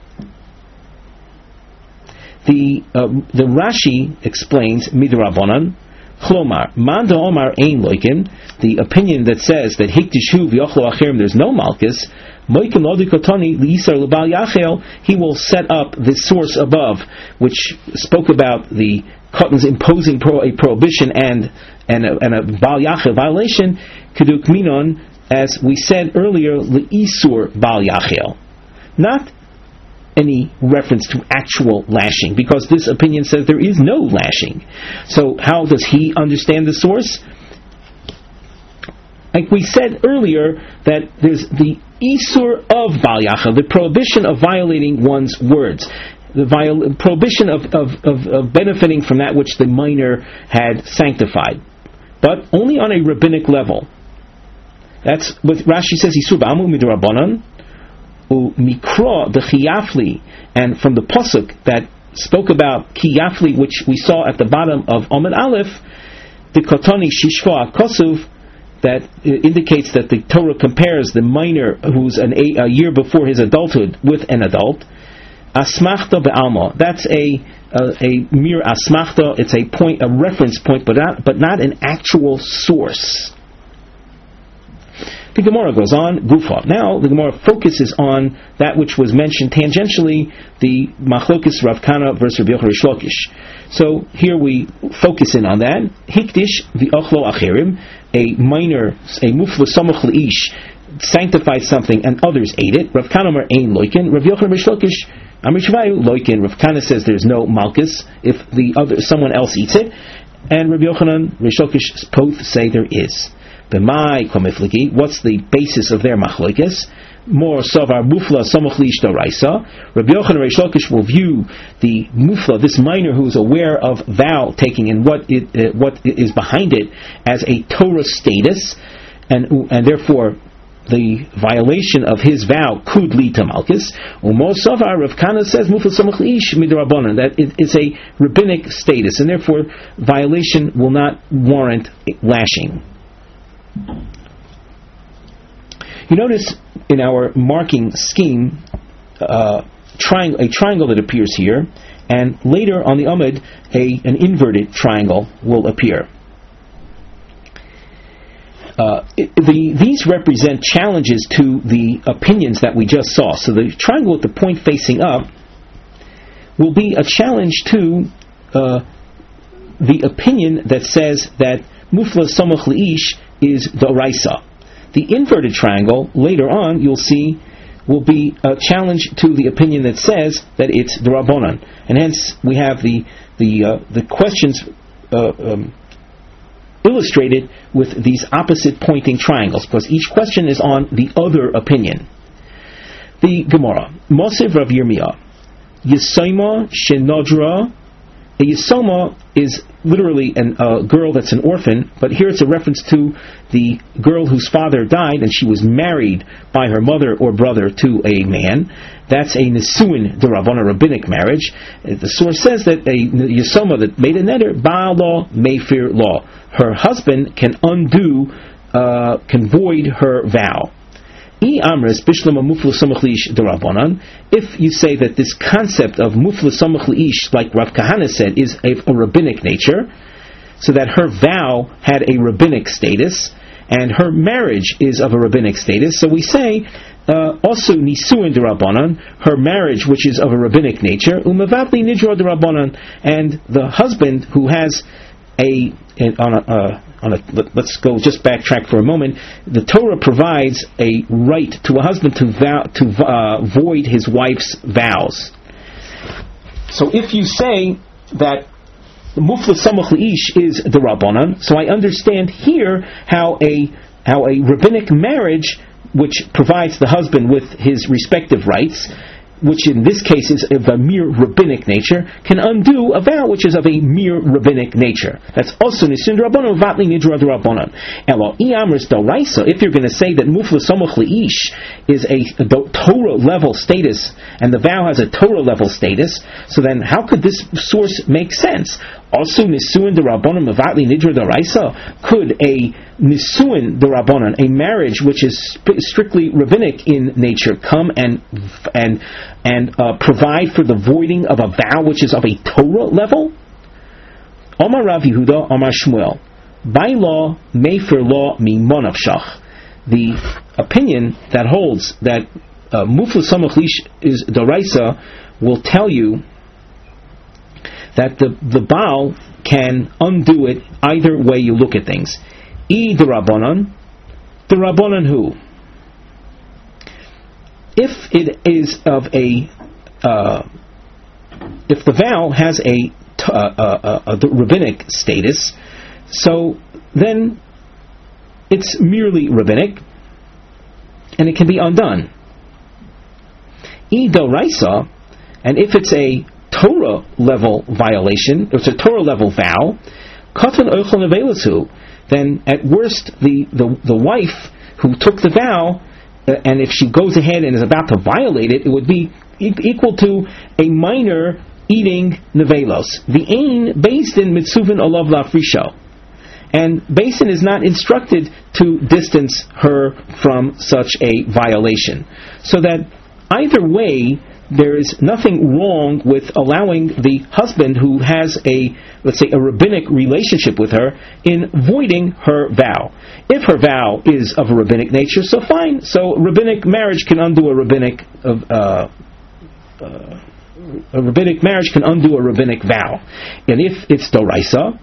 The uh, the Rashi explains Midrabanan, Chlomar, Manda Omar Ein Loikin, the opinion that says that Hikdishu v'Ochlo Acherim, there's no Malchus, Moikin Lodikotani L'Isar L'Bal Yachel, he will set up the source above, which spoke about the Kotan's imposing pro, a prohibition and and a, and a Bal Yachel violation, Keduk Minon, as we said earlier, L'Isur Bal Yachel. Not any reference to actual lashing, because this opinion says there is no lashing. So how does he understand the source? Like we said earlier, that there's the Isur of Bal Yachel, the prohibition of violating one's words, the viol- prohibition of, of, of, of benefiting from that which the minor had sanctified, but only on a rabbinic level. That's what Rashi says, Isur ba'amu midrabanan, Mikra the Chiyafli, and from the pasuk that spoke about Kiyafli, which we saw at the bottom of Amud Aleph, the Kotoni Shishva Kosuv, that indicates that the Torah compares the minor who's an a, a year before his adulthood with an adult. Asmachta be'alma. That's a, a a mere asmachta. It's a point, a reference point, but not but not an actual source. The Gemara goes on, Gufa. Now the Gemara focuses on that which was mentioned tangentially, the Machlokes Rav Kana versus Rabbi Yochanan Rish Lakish. So here we focus in on that. Hikdish v'ochlo acherim, a minor, a mufla samach leish, sanctified something and others ate it. Rav Kana Amar ein loikin. Rabbi Yochanan Rish Lakish Amar Shvayu loikin. Rav Kana says there's no malchus if the other someone else eats it, and Rabbi Yochanan Rish Lakish both say there is. B'mai komifliki. What's the basis of their machlokes? More savar mufla samach leish d'oraisa. Rabbi Yochanan Rish Lakish will view the mufla, this minor who is aware of vow taking and what it uh, what is behind it, as a Torah status, and and therefore the violation of his vow could lead to malchus. Umo savar, Rav Kana says mufla samach leish midrabanan, that it is a rabbinic status, and therefore violation will not warrant lashing. You notice in our marking scheme uh, triang- a triangle that appears here, and later on the Amud a an inverted triangle will appear. Uh, it, the, these represent challenges to the opinions that we just saw. So the triangle with the point facing up will be a challenge to uh, the opinion that says that mufla samach leish is the oraisa. The inverted triangle, later on, you'll see, will be a challenge to the opinion that says that it's the Rabbanan. And hence, we have the the uh, the questions uh, um, illustrated with these opposite pointing triangles, because each question is on the other opinion. The Gemara, Mosiv Rav Yirmiyah, Yisoma Shenodra. A Yisoma is literally a uh, girl that's an orphan, but here it's a reference to the girl whose father died and she was married by her mother or brother to a man. That's a Nisuin D'Rabbanan, rabbinic marriage. The source says that a Yisoma that made a neder, Baal law, Mayfair law. Her husband can undo, uh, can void her vow. If you say that this concept of mufla samach leish, like Rav Kahana said, is a, a rabbinic nature, so that her vow had a rabbinic status, and her marriage is of a rabbinic status, so we say uh, also nisuin d'Rabbanan, her marriage which is of a rabbinic nature, umavatli nidra d'Rabbanan, and the husband who has a, on a uh, On a, let's go just backtrack for a moment. The Torah provides a right to a husband to vow, to uh, void his wife's vows. So if you say that mufla samach leish is the Rabbanan, so I understand here how a how a rabbinic marriage, which provides the husband with his respective rights, which in this case is of a mere rabbinic nature, can undo a vow which is of a mere rabbinic nature. That's also nisun d'Rabbanan, vatli nidra d'Rabbanan. Elo i'amris d'oraisa, if you're going to say that mufla samach leish is a, a Torah level status, and the vow has a Torah level status, so then how could this source make sense? Also nisuin d'Rabbanan, vatli nidra d'oraisa, could a nisuin d'Rabbanan, a marriage which is sp- strictly rabbinic in nature, come and and and uh, provide for the voiding of a vow which is of a Torah level? Omar Rav Yehuda, Omar Shmuel, by law, Mayfair law, mimon avshach. The opinion that holds that uh, mufla samach leish is d'oraisa will tell you that the the Baal can undo it either way you look at things. E d'Rabbanan, the Rabbanan who? If it is of a, uh, if the vow has a, uh, uh, uh, a rabbinic status, so then it's merely rabbinic, and it can be undone. E d'oraisa, and if it's a Torah level violation, if it's a Torah level vow, katan oichel nevelasu, then at worst the, the, the wife who took the vow, uh, and if she goes ahead and is about to violate it, it would be e- equal to a minor eating nevelos. The ain based in mitzuvin olav lafrisho, and Basin is not instructed to distance her from such a violation. So that either way, there is nothing wrong with allowing the husband who has a, let's say, a rabbinic relationship with her in voiding her vow. If her vow is of a rabbinic nature, so fine. So rabbinic marriage can undo a rabbinic uh, uh, a rabbinic marriage can undo a rabbinic vow. And if it's doraisa,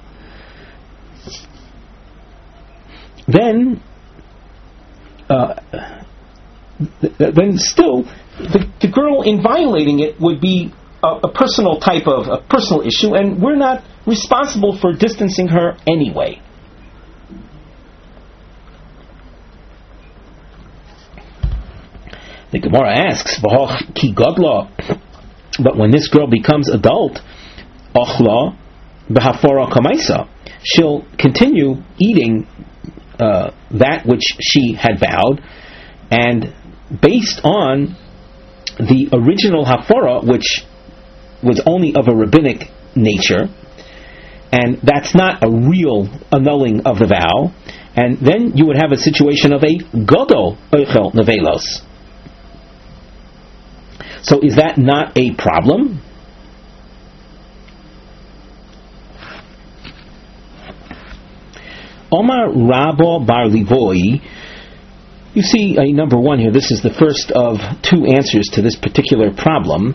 then uh, th- then still the, the girl in violating it would be a, a personal type of a personal issue, and we're not responsible for distancing her anyway. The Gemara asks, "V'hoch ki godla," but when this girl becomes adult, ochla b'hafara kamaisa, she'll continue eating uh, that which she had vowed, and based on the original hafara, which was only of a rabbinic nature, and that's not a real annulling of the vow, and then you would have a situation of a godol oichel nevelos. So is that not a problem? Omar Rabba Bar Livoi, you see, uh, number one here, this is the first of two answers to this particular problem.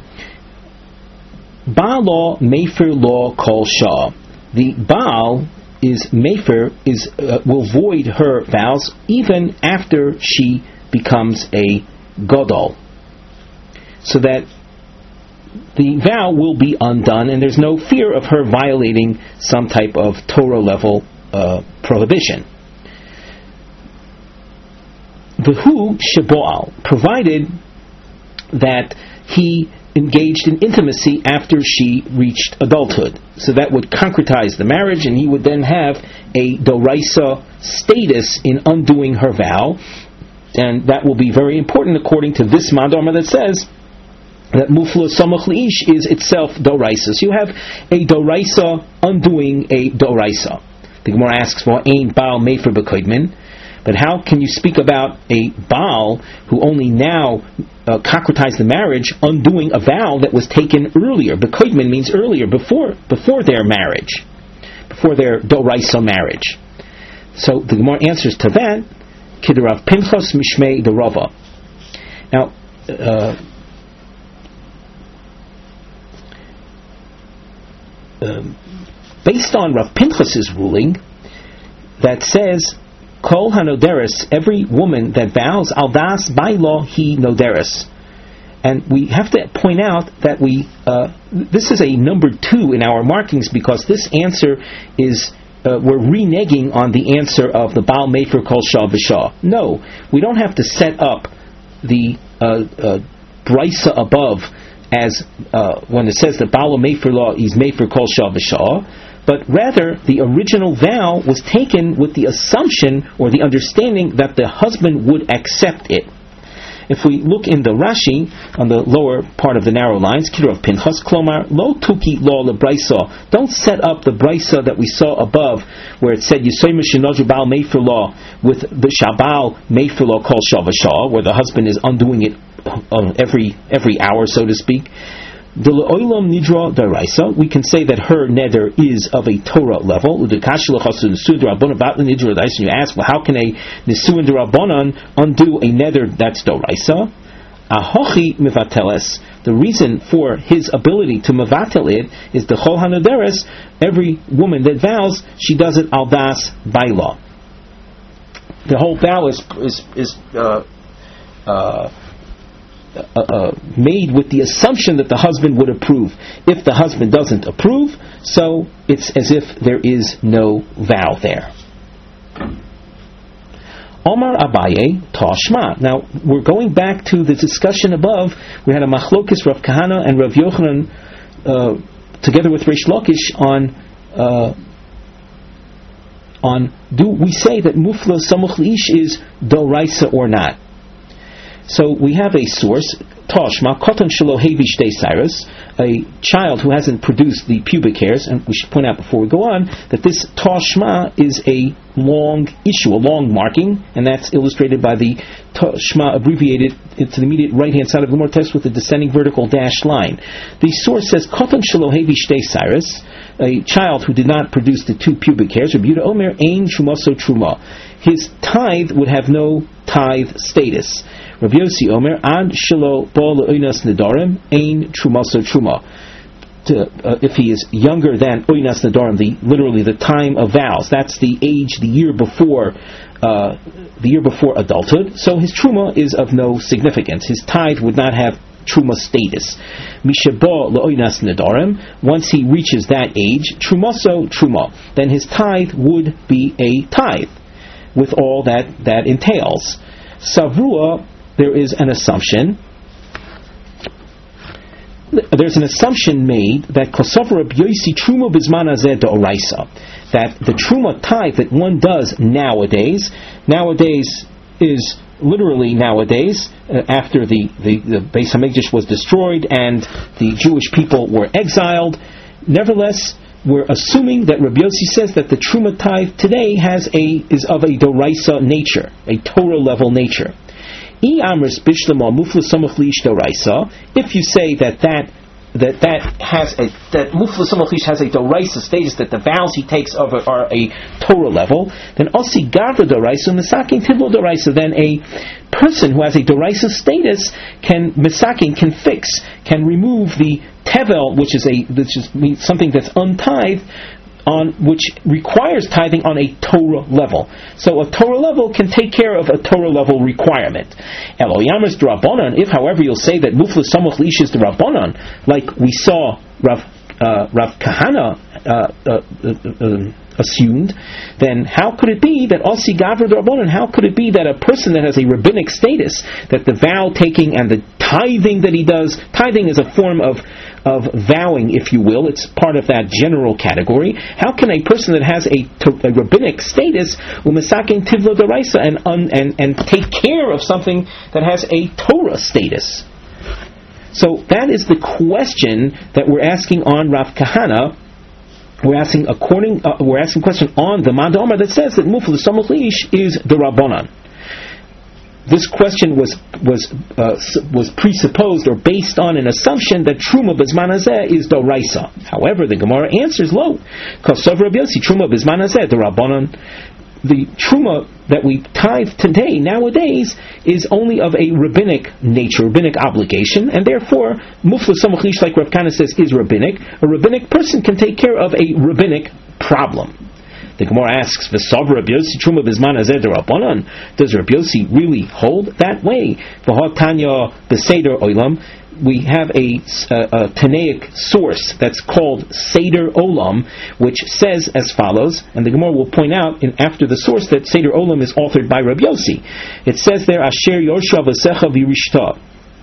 Baal law, Mefer law, Kol Shah. The Baal is Mefer, is uh, will void her vows even after she becomes a Godol. So that the vow will be undone, and there's no fear of her violating some type of Torah level uh, prohibition. V'hu sheboal, provided that he engaged in intimacy after she reached adulthood. So that would concretize the marriage, and he would then have a doraisa status in undoing her vow, and that will be very important according to this mandama that says that mufla samach leish is itself doraisa. So you have a doraisa undoing a doraisa. The Gemara asks, "Well, ain't Baal mefer b'koidmin?" But how can you speak about a Baal who only now uh, concretized the marriage, undoing a vow that was taken earlier? B'koidmin means earlier, before before their marriage, before their doraisa marriage. So the Gemara answers to that, Kidarav Pinchas Mishmei the Rava. Now, uh, Um, based on Rav Pinchas's ruling that says Kol hanoderes, every woman that vows aldas bailo he noderes, and we have to point out that we uh, this is a number two in our markings, because this answer is uh, we're reneging on the answer of the Baal Mefer Kol Shah V'Shah. No, we don't have to set up the uh, uh, brisa above as uh, when it says the Baal Mefer law is Mefer Kol Shah V'Shah, but rather the original vow was taken with the assumption or the understanding that the husband would accept it. If we look in the Rashi on the lower part of the narrow lines, Kidarav Pinchas Klomar Lo Tuki Law Le Brisa, don't set up the Brisa that we saw above, where it said Yisoy Mishinaju Baal Mefer law with the Shabal Mefer law Kol Shah V'Shah, where the husband is undoing it every every hour, so to speak. We can say that her neder is of a Torah level. You ask, well, how can a Nisuin D'Rabbanan undo a neder that's Doraisa? Ahochi mivateles. The reason for his ability to mevatel it is the Chol Hanoderes. Every woman that vows, she does it al das baila. The whole vow is is is uh, uh, Uh, uh, made with the assumption that the husband would approve. If the husband doesn't approve, so it's as if there is no vow there. Omar Abaye Tashma. Now we're going back to the discussion above. We had a machlokis Rav Kahana and Rav Yochanan uh, together with Reish Lakish on uh, on do we say that mufla samuch leish is doraisa or not? So we have a source, Toshma Koton Shelo Hevi Shtei Cyrus, a child who hasn't produced the pubic hairs, and we should point out before we go on that this Toshma is a long issue, a long marking, and that's illustrated by the Toshma abbreviated to the immediate right-hand side of the Gemara text with a descending vertical dashed line. The source says Koton Shelo Hevi Shtei Cyrus, a child who did not produce the two pubic hairs. Rabbi Yehuda Omer Ein Trumaso Truma. His tithe would have no tithe status. Rabbi Yossi Omer Ad Shelo Bo Le'oinas Nedarim Ein Trumaso Truma. To, uh, if he is younger than Oinas Nedarim, the literally the time of vows, that's the age, the year before, uh, the year before adulthood. So his truma is of no significance. His tithe would not have truma status. Mishabo le'oinas nedarim. Once he reaches that age, trumaso truma, then his tithe would be a tithe, with all that that entails. Savrua, there is an assumption. There's an assumption made that Kosover Rabbi Yossi truma bizman hazeh d'oraisa, that the truma tithe that one does nowadays, nowadays is literally nowadays, uh, after the, the, the Beis HaMikdash was destroyed and the Jewish people were exiled. Nevertheless, we're assuming that Rabbi Yossi says that the Truma tithe today has a is of a Doraisa nature, a Torah level nature. If you say that that that that has a that Mufla Samachlish has a Doraisa status, that the vows he takes of a, are a Torah level, then Osi Gavra Doraisa Misakin Tiblo Doraisa, then a person who has a Doraisa status can Misakin can fix, can remove the Tevel, which is a which is something that's untithed, on which requires tithing on a Torah level. So a Torah level can take care of a Torah level requirement. Eloyamas D'Rabbanan, if however you'll say that Mufla Samach Lish is D'Rabbanan, like we saw Rav, uh, Rav Kahana uh, uh, uh, uh, assumed, then how could it be that Osi Gavra D'Rabbanan, how could it be that a person that has a rabbinic status, that the vow taking and the tithing that he does, tithing is a form of of vowing, if you will, it's part of that general category. How can a person that has a, a rabbinic status umisakin tivlo deraisa and, un, and and take care of something that has a Torah status? So that is the question that we're asking on Rav Kahana. We're asking according. Uh, we're asking a question on the Mad Omer that says that Mufla Samach Lish is the Rabbanan. This question was was uh, was presupposed or based on an assumption that Truma Bizman Hazeh is Doraisa. However, the Gemara answers low. Kosover Rabbi Yossi Truma Bizman Hazeh the Rabbanan. The Truma that we tithe today, nowadays, is only of a rabbinic nature, rabbinic obligation, and therefore, Mufla Samach Lish, like Rav Kahana says, is rabbinic. A rabbinic person can take care of a rabbinic problem. The Gemara asks, "V'sav Rabbi Yossi Truma Bizman Hazeh D'Rabbanan." Does Rabbi Yossi really hold that way? V'ha Tanya B'Seder Olam. We have a, a, a Tanaic source that's called Seder Olam, which says as follows, and the Gemara will point out in, after the source that Seder Olam is authored by Rabbi Yossi. It says there, Asher Yoshua V'Secha V'Yirishta.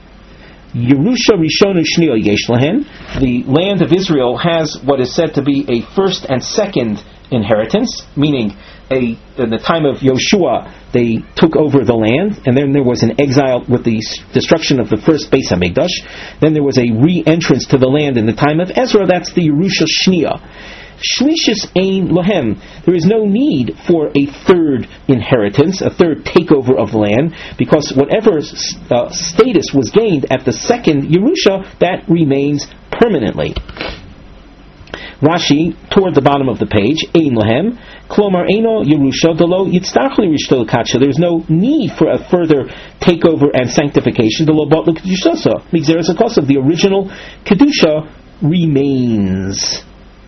Yerusha Rishonu Shnio Yesh Lahen. The land of Israel has what is said to be a first and second inheritance, meaning a in the time of Yoshua they took over the land, and then there was an exile with the destruction of the first Beis HaMikdash. Then there was a re-entrance to the land in the time of Ezra. That's the Yerusha Shniya. Shlishis Ein Lohem. There is no need for a third inheritance, a third takeover of the land, because whatever uh, status was gained at the second Yerusha, that remains permanently. Rashi, toward the bottom of the page, Ein Lahem, Klomar Eino Yerusha Delo Yitztachli Rishto Kacha. There is no need for a further takeover and sanctification. The Lobot Kedusha, Migzeres Akosov, the original Kedusha remains.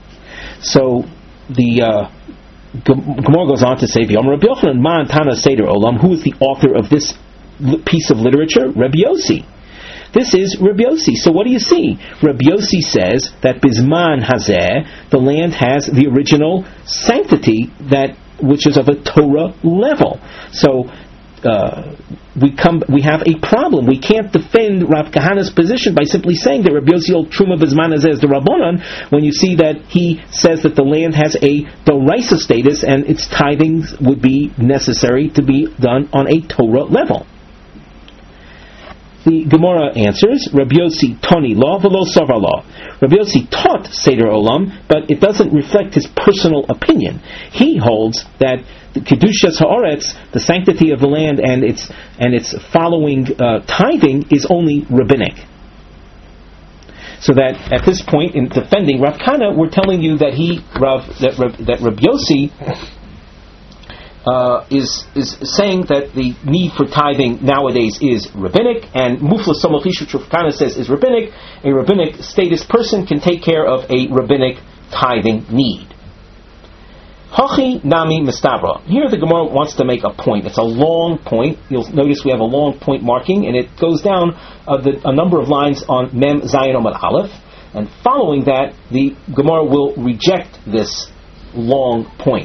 So the uh, Gemara goes on to say, V'Yomer Rabbi Yochanan Ma'an Tana Seder Olam. Who is the author of this piece of literature? Rabbi Yossi. This is Rabbi Yossi. So what do you see? Rabbi Yossi says that Bizman Hazeh, the land has the original sanctity that which is of a Torah level. So uh, we come, we have a problem. We can't defend Rav Kahana's position by simply saying that Rabbi Yossi ol Truma Bizman Hazeh is the Rabbanan, when you see that he says that the land has a Doraisa status and its tithings would be necessary to be done on a Torah level. the Gemara answers, Rabbi Yossi Toni Law Velo Savar Law. Rabbi Yossi taught Seder Olam, but it doesn't reflect his personal opinion. He holds that the Kedushas Haaretz, the sanctity of the land and its and its following uh, tithing, is only rabbinic. So that at this point in defending Rav Kana, we're telling you that he Rav that Rav, that Rabbi Yossi uh, is is saying that the need for tithing nowadays is rabbinic, and Mufla Somachishu Rav Kana says is rabbinic. A rabbinic status person can take care of a rabbinic tithing need. Hachi Nami Mistabra. Here the Gemara wants to make a point. It's a long point. You'll notice we have a long point marking, and it goes down uh, the, a number of lines on Mem Zayin Omad Aleph. And following that, the Gemara will reject this long point.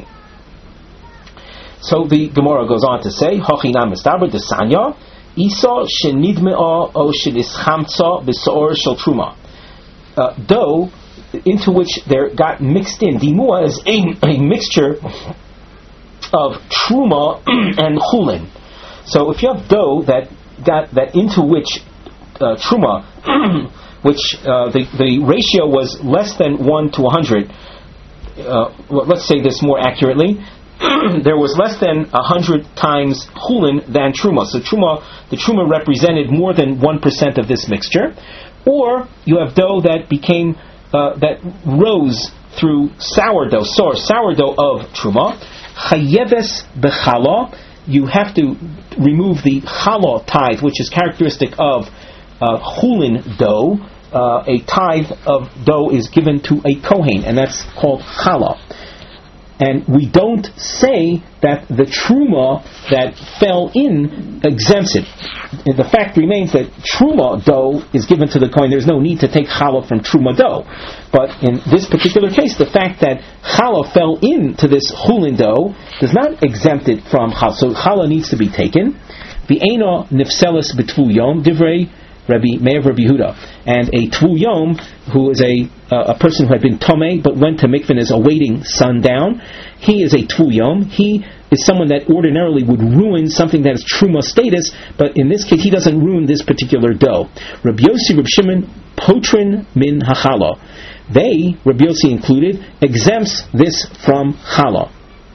So the Gemara goes on to say, Hachi Nami Mistabra Desanya Isa Shenidmea O Shenischamtza B'Saor Shel Truma. Dough into which there got mixed in. Dimua is a, a mixture of truma and chulin. So if you have dough that got that into which uh, truma, which uh, the the ratio was less than one to a hundred. Uh, well, let's say this more accurately. There was less than a hundred times chulin than truma. So truma, the truma represented more than one percent of this mixture. Or you have dough that became Uh, that rose through sourdough, sour, sourdough of truma. Chayeves bechala, you have to remove the chala tithe, which is characteristic of uh, chulin dough. Uh, a tithe of dough is given to a kohen, and that's called chala. And we don't say that the truma that fell in exempts it. The fact remains that truma dough is given to the kohen. There's no need to take challah from truma dough. But in this particular case, the fact that challah fell into this chulin dough does not exempt it from challah. So challah needs to be taken. V'eino nifselis b'tvu yom divrei Rabbi Meir Rabbi Yehuda. And a tvu yom, who is a uh, a person who had been tomei but went to mikvah and is awaiting sundown, he is a tvu yom. He is someone that ordinarily would ruin something that is truma status, but in this case he doesn't ruin this particular dough. Rabbi Yossi, Rabbi Shimon, potrin min hachala. They, Rabbi Yossi included, exempts this from challah.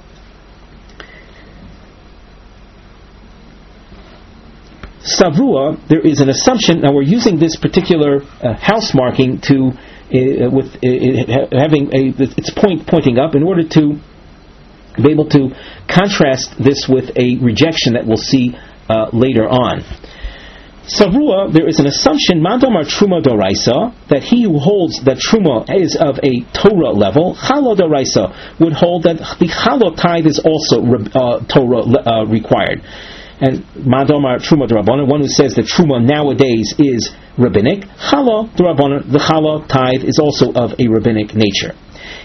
Savrua, there is an assumption. Now we're using this particular uh, house marking to uh, with uh, having a its point pointing up in order to be able to contrast this with a rejection that we'll see uh, later on. Savrua, there is an assumption, Mandomar Truma Doraisa, that he who holds that Truma is of a Torah level, Chala Doraisa, would hold that the Chala tithe is also uh, Torah uh, required. And Madomar Truma D'Rabbanan, one who says that Truma nowadays is rabbinic, Chala D'Rabbanan, the Chala tithe is also of a rabbinic nature.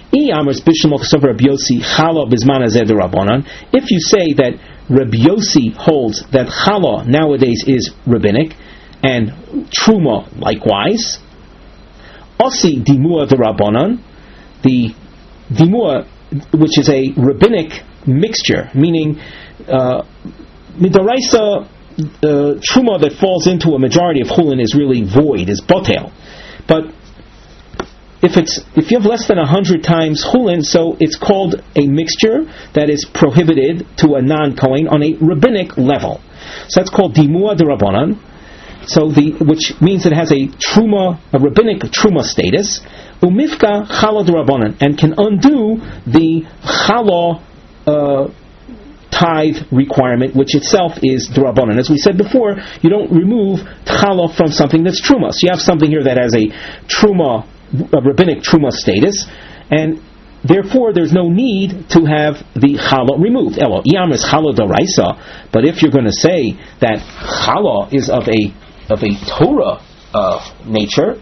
If you say that Rabbi Yossi holds that Chala nowadays is rabbinic, and Truma likewise, Osi Dimua D'Rabbanan, the Dimua, which is a rabbinic mixture, meaning uh, Midoraisa, uh, truma that falls into a majority of chulin is really void, is botel. But if it's if you have less than a hundred times chulin, so it's called a mixture that is prohibited to a non-kohen on a rabbinic level. So that's called dimua d'Rabbanan. So the which means it has a truma, a rabbinic truma status. Umifka chala d'Rabbanan, and can undo the chala Uh, tithe requirement, which itself is d'Rabbanan. As we said before, you don't remove challah from something that's truma. So you have something here that has a truma, a rabbinic truma status, and therefore there's no need to have the challah removed. Elo, iyam is challah d'oraisa, but if you're going to say that challah is of a of a Torah uh, nature,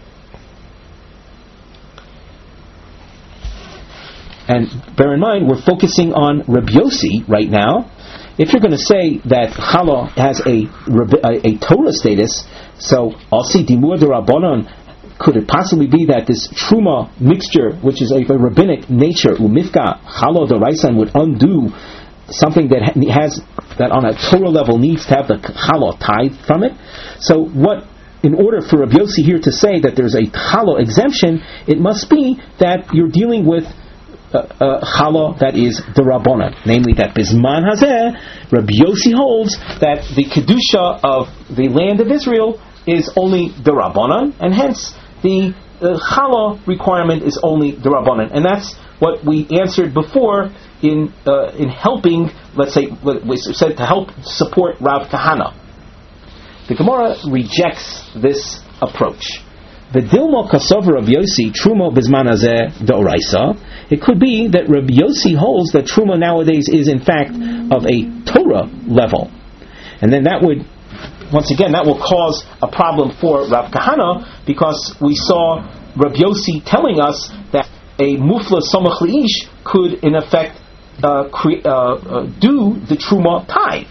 and bear in mind, we're focusing on Rabbi Yossi right now. If you're going to say that challah has a, a, a Torah status, so Asi Dimur D'Rabbanan, could it possibly be that this Truma mixture, which is a, a rabbinic nature, Umifka Challah D'Oraisa, would undo something that has that on a Torah level needs to have the challah tithe from it. So what, in order for Rabbi Yossi here to say that there's a challah exemption, it must be that you're dealing with uh, uh, challah that is derabanan, namely that bisman hazeh, Rabbi Yossi holds that the kedusha of the land of Israel is only derabanan, and hence the uh, challah requirement is only derabanan, and that's what we answered before in uh, in helping, let's say, we said to help support Rav Kahana. The Gemara rejects this approach. The Dilma Kasover Rabbi Yossi Truma Bisman Hazeh D'Oraisa. It could be that Rabbi Yossi holds that Truma nowadays is in fact of a Torah level, and then that would, once again, that will cause a problem for Rav Kahana, because we saw Rabbi Yossi telling us that a mufla samach leish could in effect uh, cre- uh, uh, do the Truma tithe.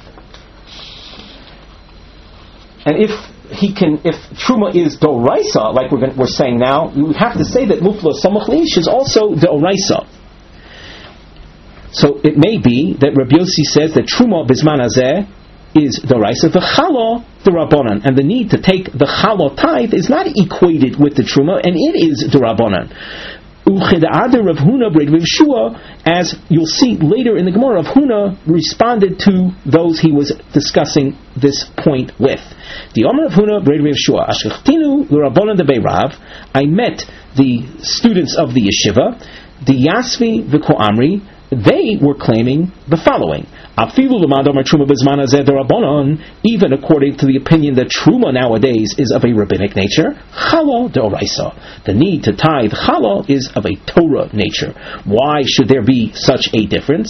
And if he can, if Truma is D'Oraisa, like we're, we're saying now, we would have to say that Mufla Samach Leish is also D'Oraisa. So it may be that Rabbi Yossi says that Truma Bisman Hazeh is D'Oraisa, the Challah D'Rabbanan, and the need to take the Challah tithe is not equated with the Truma, and it is D'Rabbanan. Rav Huna B'Rav Yeshua, as you'll see later in the Gemara, Rav Huna responded to those he was discussing this point with. The Omer Rav Huna B'Rav Yeshua, Ashkechtinu l'Rabbanan debei Rav, I met the students of the yeshiva, the Yasvi v'Ko Amri, they were claiming the following: even according to the opinion that Truma nowadays is of a rabbinic nature, Challah D'Oraisa, the need to tithe Challah is of a Torah nature. Why should there be such a difference?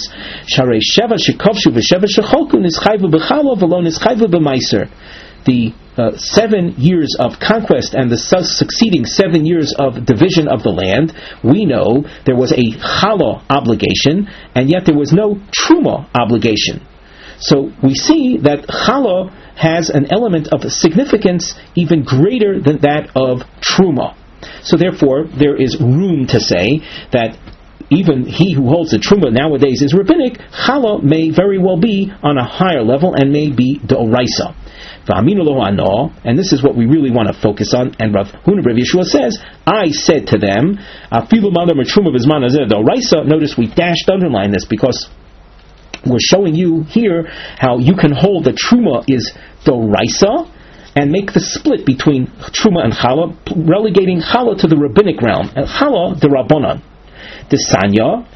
The uh, seven years of conquest and the su- succeeding seven years of division of the land, we know there was a challah obligation, and yet there was no truma obligation. So we see that challah has an element of significance even greater than that of truma. So therefore, there is room to say that even he who holds the truma nowadays is rabbinic, challah may very well be on a higher level and may be d'oraisa. And this is what we really want to focus on. And Rav Huna B'Rav Yeshua says, I said to them, notice we dashed underline this because we're showing you here how you can hold that truma is d'oraisa and make the split between truma and challah, relegating challah to the rabbinic realm, and challah d'Rabbanan. The Sanya,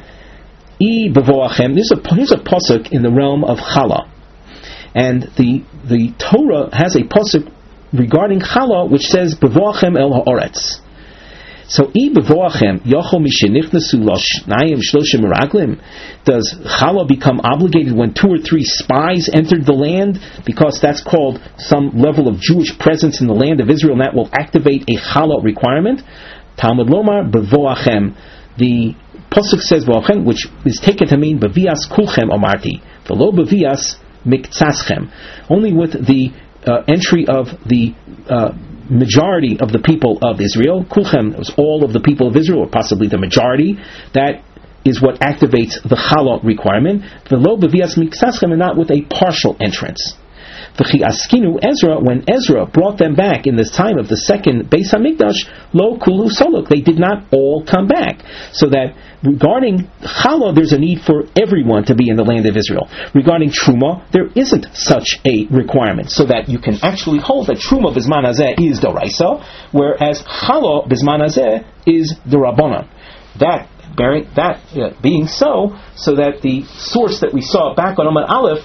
I bevoachem. Here's a here's a pasuk in the realm of challah. And the the Torah has a pasuk regarding challah which says bevoachem el haaretz. So I bevoachem yachol mishenichnasu loshnayim shloshim meraglim. Does challah become obligated when two or three spies entered the land, because that's called some level of Jewish presence in the land of Israel, and that will activate a challah requirement? Talmud Lomar bevoachem. The pasuk says bevoachem, which is taken to mean bevias kulchem amarti v'lo bevias miktaschem, only with the uh, entry of the uh, majority of the people of Israel. Kulchem was all of the people of Israel, or possibly the majority. That is what activates the challah requirement. V'lo bevias miktaschem, and not with a partial entrance. V'chi askinu Ezra, when Ezra brought them back in the time of the second Beis Hamikdash, lo kulu soluk, they did not all come back. So that regarding challah, there's a need for everyone to be in the land of Israel. Regarding truma, there isn't such a requirement, so that you can actually hold that truma bisman hazeh is d'oraisa, whereas challah bisman hazeh is d'Rabbanan. That bearing that uh, being so, so that the source that we saw back on Amud Aleph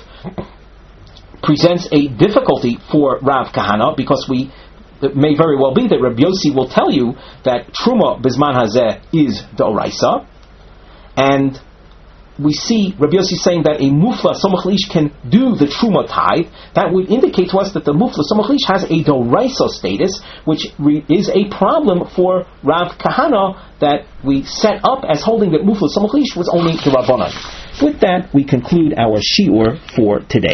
presents a difficulty for Rav Kahana, because we it may very well be that Rabbi Yossi will tell you that Truma Bisman Hazeh is d'oraisa, and we see Rabbi Yossi saying that a Mufla Samach Leish can do the Truma tithe. That would indicate to us that the Mufla Samach Leish has a d'oraisa status, which re- is a problem for Rav Kahana, that we set up as holding that Mufla Samach Leish was only the Rabbanan. With that, we conclude our shiur for today.